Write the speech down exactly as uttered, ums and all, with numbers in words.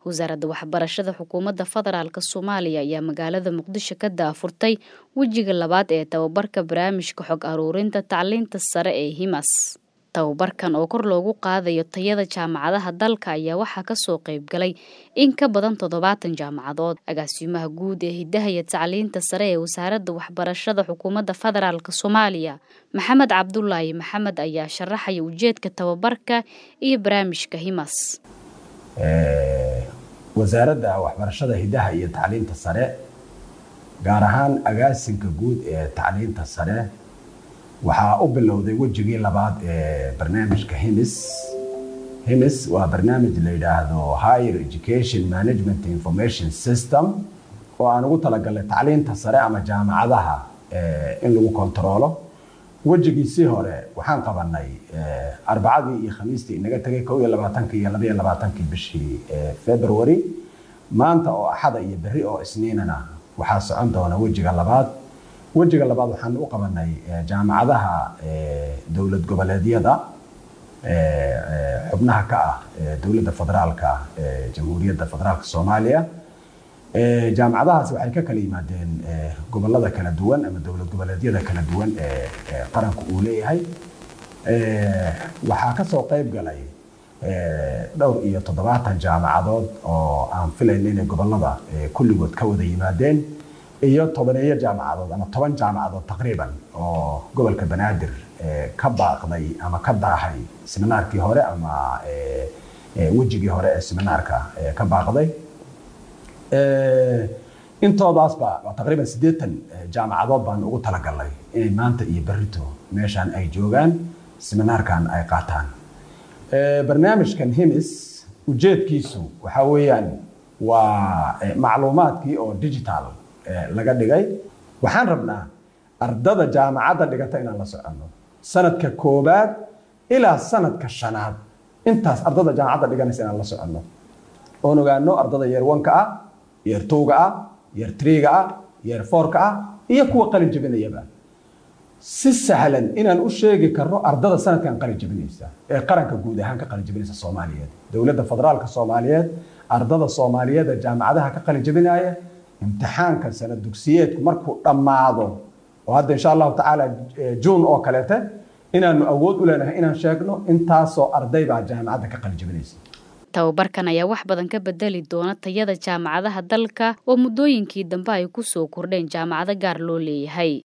wasaaradda waxbarashada xukuumadda federaalka Soomaaliya ayaa magaalada Muqdisho ka daafurtay wajiga labaad ee tababarka barnaamijka xog aruurinta tacliinta sare ee HIMAS. Tababarkan oo kor loogu qaadayo tayada jaamacadaha dalka ayaa waxaa ka soo qayb galay in ka badan toddobaatan jaamacadood. Agaasimaha guud ee Hidaha iyo Tacliinta Sare ee Wasaaradda Waxbarashada Xukuumadda Federaalka Soomaaliya, Maxamed Cabdullaahi Maxamed ayaa sharaxay ujeedka tababarka iyo barnaamijka HIMAS. Wasaaradda Waxbarashada Hidaha iyo Tacliinta Sare gaar ahaan agaasinka guud ee tacliinta sare waxaa u bilowday wajigii labaad ee barnaamijka HIMAS. HIMAS waa barnaamij la yiraahdo Higher Education Management Information System oo aan ugu talagalay tacliinta sare ama jaamacadaha in lagu kontrolo. wajigiisii hore waxaan qabanay arbacadii iyo khamiistii inaga tagay kow iyo labaatanka iyo laba iyo labaatanka bishii February. maanta oo axada iyo berri oo isniinana waxaa socon doona wajiga labaad. wajiga labaad waxaan u qabanay jaamacadaha dawlad goboleedyada xubnaha ka ah dawladda federaalka jamhuuriyadda federaalka Soomaaliya. jaamacadahaas waxay ka kala yimaadeen gobolada kala duwan ama dawlad goboleedyada kala duwan ee qaranku uu leeyahay. waxaa ka soo qayb galay dhowr iyo toddobaatan jaamacadood oo aan filayn inay gobolada kulligood ka wada yimaadeen iyo tobaneeyo jaamacadood ama toban jaamacadood taqriiban oo gobolka Banaadir ka baaqday ama ka daahay seminaarkii hore ama wajigii hore ee seminaarka ka baaqday. intoodaasba taqriiban siddeetan jaamacadood baan ugu talagalay inay maanta iyo berrito meeshaan ay joogaan seminaarkan ay qaataan. barnaamijkan HIMAS ujeedkiisu waxa weeyaan waa macluumaadkii oo digital laga dhigay. waxaan rabnaa ardada jaamacadda dhigata inaan la soconno sanadka koobaad ilaa sanadka shanaad intaas ardada jaamacadda dhiganaysa inaan la soconno oo ogaano ardada year one ka ah year two ga ah year three ga ah year four ka ah iyo kuwa qalin jabinayaba si sahlan inaan u sheegi karno ardada sanadkan qalin jabinaysa ee qaranka guud ahaan ka qalin jabinaysa Soomaaliyeed. dawladda federaalka Soomaaliyeed ardada Soomaaliyeed ee jaamacadaha ka qalin jabinaya imtixaanka sanad dugsiyeedku markuu dhamaado oo hadda insha Allah taala June oo kaleete inaanu awood u leenahay inaan sheegno intaasoo arday baa jaamacadda ka qalin jabinaysa. tababarkan ayaa wax badan ka bedeli doona tayada jaamacadaha dalka oo muddooyinkii dambe ay ku soo kordheen jaamacado gaar loo leeyahay.